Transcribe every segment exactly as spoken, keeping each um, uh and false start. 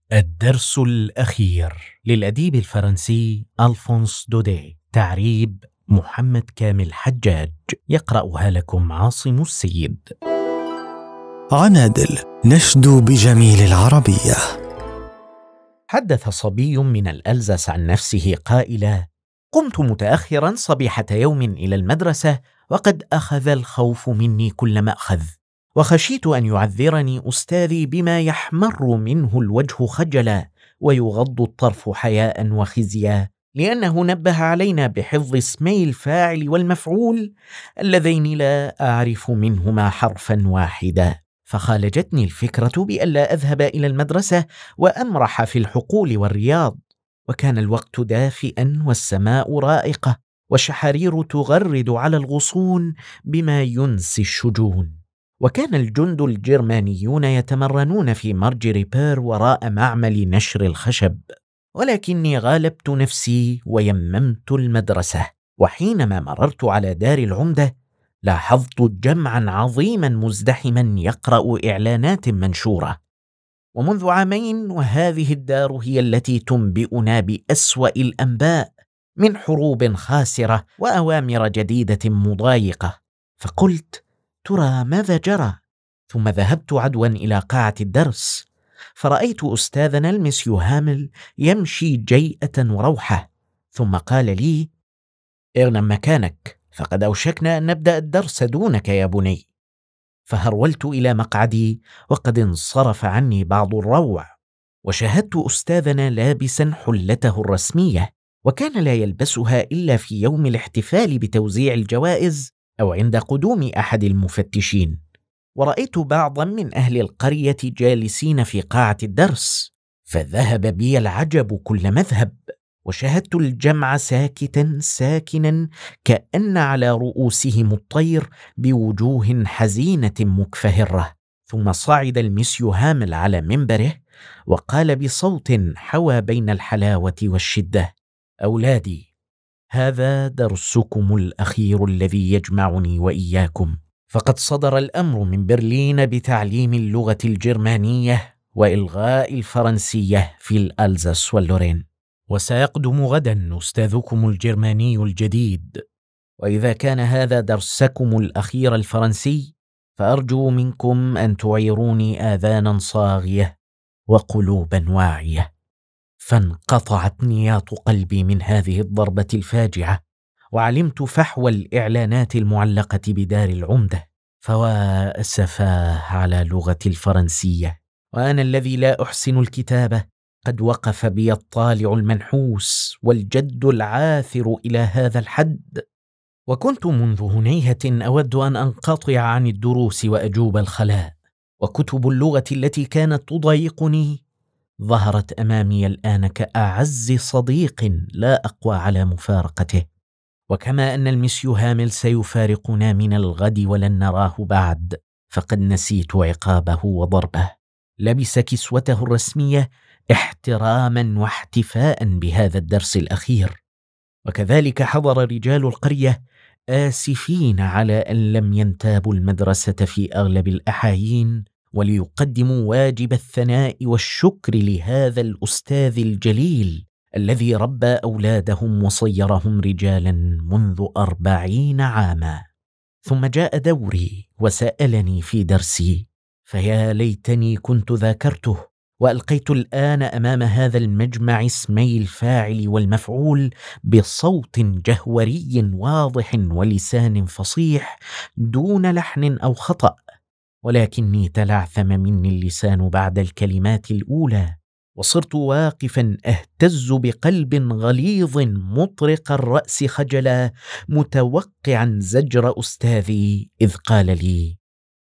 الدرس الأخير للأديب الفرنسي ألفونس دودي، تعريب محمد كامل حجاج، يقرأها لكم عاصم السيد. عنادل نشدو بجميل العربية. حدث صبي من الألزس عن نفسه قائلا: قمت متأخرا صبيحة يوم إلى المدرسة، وقد أخذ الخوف مني كل مأخذ، وخشيت أن يعذرني أستاذي بما يحمر منه الوجه خجلا ويغض الطرف حياء وخزيا، لأنه نبه علينا بحفظ اسمي الفاعل والمفعول اللذين لا أعرف منهما حرفا واحدا. فخالجتني الفكرة بألا أذهب إلى المدرسة وأمرح في الحقول والرياض، وكان الوقت دافئا والسماء رائقة والشحارير تغرد على الغصون بما ينسي الشجون. وكان الجند الجرمانيون يتمرنون في مرج ريبير وراء معمل نشر الخشب، ولكني غالبت نفسي ويممت المدرسة. وحينما مررت على دار العمدة لاحظت جمعا عظيما مزدحما يقرأ إعلانات منشورة، ومنذ عامين وهذه الدار هي التي تنبئنا بأسوأ الأنباء من حروب خاسرة وأوامر جديدة مضايقة. فقلت: ترى ماذا جرى؟ ثم ذهبت عدوا إلى قاعة الدرس، فرأيت أستاذنا المسيو هامل يمشي جيئة وروحة، ثم قال لي: اغنم مكانك، فقد أوشكنا أن نبدأ الدرس دونك يا بني. فهرولت إلى مقعدي وقد انصرف عني بعض الروع، وشاهدت أستاذنا لابسا حلته الرسمية، وكان لا يلبسها إلا في يوم الاحتفال بتوزيع الجوائز أو عند قدوم أحد المفتشين. ورأيت بعضا من أهل القرية جالسين في قاعة الدرس، فذهب بي العجب كل مذهب، وشاهدت الجمع ساكتا ساكنا كأن على رؤوسهم الطير بوجوه حزينة مكفهرة. ثم صعد المسيو هامل على منبره وقال بصوت حوى بين الحلاوة والشدة: أولادي، هذا درسكم الأخير الذي يجمعني وإياكم، فقد صدر الأمر من برلين بتعليم اللغة الجرمانية وإلغاء الفرنسية في الألزاس واللورين، وسيقدم غدا أستاذكم الجرماني الجديد. وإذا كان هذا درسكم الأخير الفرنسي، فأرجو منكم أن تعيروني آذانا صاغية وقلوبا واعية. فانقطعت نياط قلبي من هذه الضربة الفاجعة، وعلمت فحوى الإعلانات المعلقة بدار العمدة. فوا أسفاه على لغة الفرنسية، وأنا الذي لا أحسن الكتابة قد وقف بي الطالع المنحوس والجد العاثر إلى هذا الحد. وكنت منذ هنيهة أود أن أنقطع عن الدروس وأجوب الخلاء، وكتب اللغة التي كانت تضايقني ظهرت أمامي الآن كأعز صديق لا أقوى على مفارقته. وكما أن المسيو هامل سيفارقنا من الغد ولن نراه بعد، فقد نسيت عقابه وضربه. لبس كسوته الرسمية احتراما واحتفاء بهذا الدرس الأخير، وكذلك حضر رجال القرية آسفين على أن لم ينتابوا المدرسة في أغلب الأحايين، وليقدموا واجب الثناء والشكر لهذا الأستاذ الجليل الذي ربى أولادهم وصيرهم رجالا منذ أربعين عاما. ثم جاء دوري وسألني في درسي، فيا ليتني كنت ذاكرته وألقيت الآن أمام هذا المجمع اسمي الفاعل والمفعول بصوت جهوري واضح ولسان فصيح دون لحن أو خطأ، ولكني تلعثم مني اللسان بعد الكلمات الأولى، وصرت واقفا أهتز بقلب غليظ مطرق الرأس خجلا، متوقعا زجر أستاذي، إذ قال لي: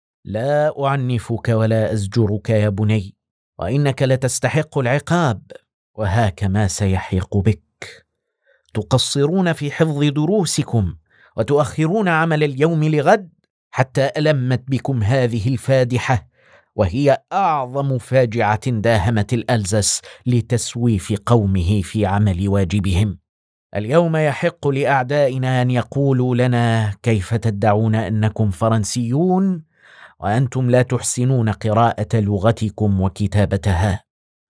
لا أعنفك ولا أزجرك يا بني، وإنك لتستحق العقاب، وهاك ما سيحيق بك. تقصرون في حفظ دروسكم وتؤخرون عمل اليوم لغد، حتى ألمت بكم هذه الفادحة، وهي أعظم فاجعة داهمت الألزاس لتسويف قومه في عمل واجبهم. اليوم يحق لأعدائنا أن يقولوا لنا: كيف تدعون أنكم فرنسيون وأنتم لا تحسنون قراءة لغتكم وكتابتها؟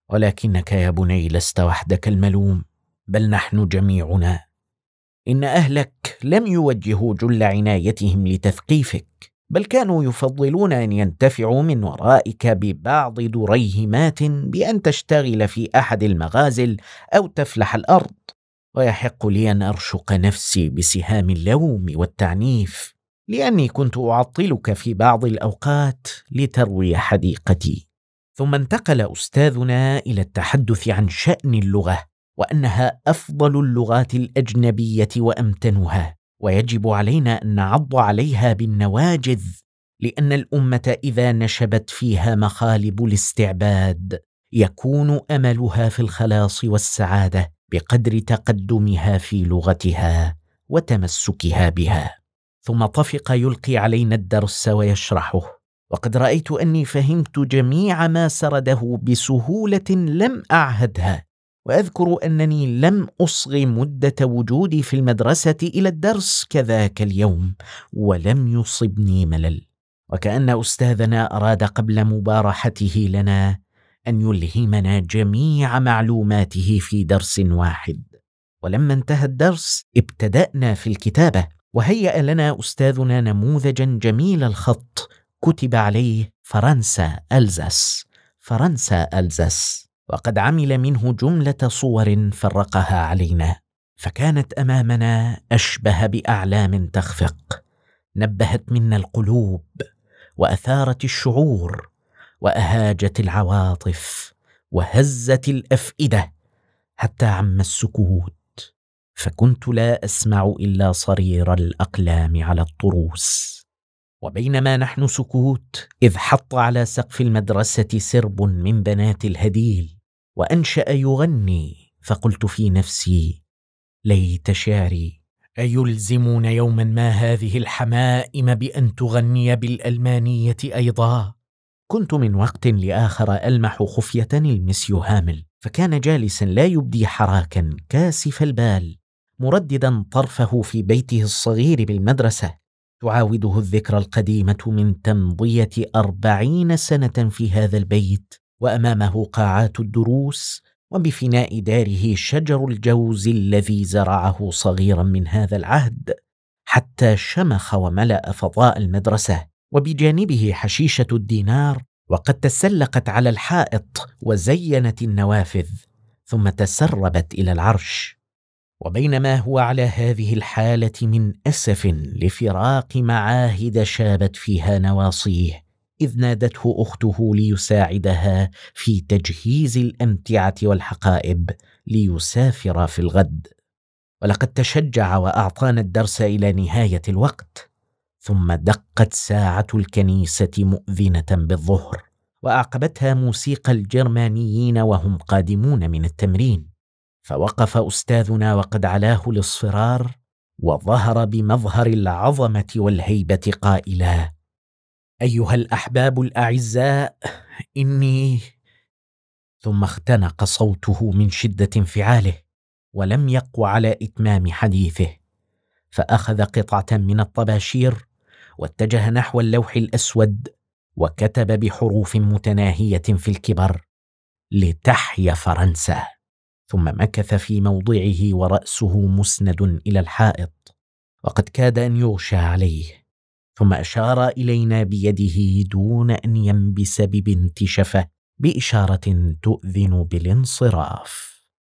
ولكنك يا بني لست وحدك الملوم، بل نحن جميعنا. إن أهلك لم يوجهوا جل عنايتهم لتثقيفك، بل كانوا يفضلون أن ينتفعوا من ورائك ببعض دريهمات بأن تشتغل في أحد المغازل أو تفلح الأرض. ويحق لي أن أرشق نفسي بسهام اللوم والتعنيف، لأني كنت أعطلك في بعض الأوقات لتروي حديقتي. ثم انتقل أستاذنا إلى التحدث عن شأن اللغة، وأنها أفضل اللغات الأجنبية وأمتنها، ويجب علينا أن نعض عليها بالنواجذ، لأن الأمة إذا نشبت فيها مخالب الاستعباد يكون أملها في الخلاص والسعادة بقدر تقدمها في لغتها وتمسكها بها. ثم طفق يلقي علينا الدرس ويشرحه، وقد رأيت أني فهمت جميع ما سرده بسهولة لم أعهدها. وأذكر أنني لم أصغ مدة وجودي في المدرسة إلى الدرس كذاك اليوم، ولم يصبني ملل، وكأن أستاذنا أراد قبل مبارحته لنا أن يلهمنا جميع معلوماته في درس واحد. ولما انتهى الدرس ابتدأنا في الكتابة، وهيأ لنا أستاذنا نموذجا جميل الخط كتب عليه فرنسا ألزاس، فرنسا ألزاس، وقد عمل منه جملة صور فرقها علينا، فكانت أمامنا أشبه بأعلام تخفق، نبهت منا القلوب وأثارت الشعور وأهاجت العواطف وهزت الأفئدة حتى عم السكوت، فكنت لا أسمع إلا صرير الأقلام على الطروس. وبينما نحن سكوت، إذ حط على سقف المدرسة سرب من بنات الهديل وأنشأ يغني، فقلت في نفسي: ليت شعري أيلزمون يوما ما هذه الحمائم بأن تغني بالألمانية أيضا. كنت من وقت لآخر ألمح خفية المسيو هامل، فكان جالسا لا يبدي حراكا، كاسف البال، مرددا طرفه في بيته الصغير بالمدرسة، تعاوده الذكرى القديمة من تمضية أربعين سنة في هذا البيت، وأمامه قاعات الدروس، وبفناء داره شجر الجوز الذي زرعه صغيرا من هذا العهد حتى شمخ وملأ فضاء المدرسة، وبجانبه حشيشة الدينار، وقد تسلقت على الحائط وزينت النوافذ ثم تسربت إلى العرش. وبينما هو على هذه الحالة من أسف لفراق معاهد شابت فيها نواصيه، إذ نادته أخته ليساعدها في تجهيز الأمتعة والحقائب ليسافر في الغد. ولقد تشجع وأعطانا الدرس إلى نهاية الوقت، ثم دقت ساعة الكنيسة مؤذنة بالظهر، وأعقبتها موسيقى الجرمانيين وهم قادمون من التمرين، فوقف أستاذنا وقد علاه الاصفرار، وظهر بمظهر العظمة والهيبة قائلا: أيها الأحباب الأعزاء، إني... ثم اختنق صوته من شدة انفعاله، ولم يقو على إتمام حديثه، فأخذ قطعة من الطباشير واتجه نحو اللوح الأسود، وكتب بحروف متناهية في الكبر: لتحيا فرنسا. ثم مكث في موضعه ورأسه مسند إلى الحائط، وقد كاد أن يغشى عليه، ثم أشار إلينا بيده دون أن ينبس ببنت شفة بإشارة تؤذن بالانصراف.